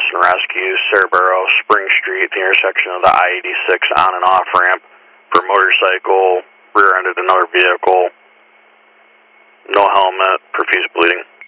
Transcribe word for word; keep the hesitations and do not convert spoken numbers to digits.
and Rescue, Cerbero, Spring Street, the intersection of the I eighty-six on and off ramp for a motorcycle, rear-ended another vehicle, no helmet, profuse bleeding.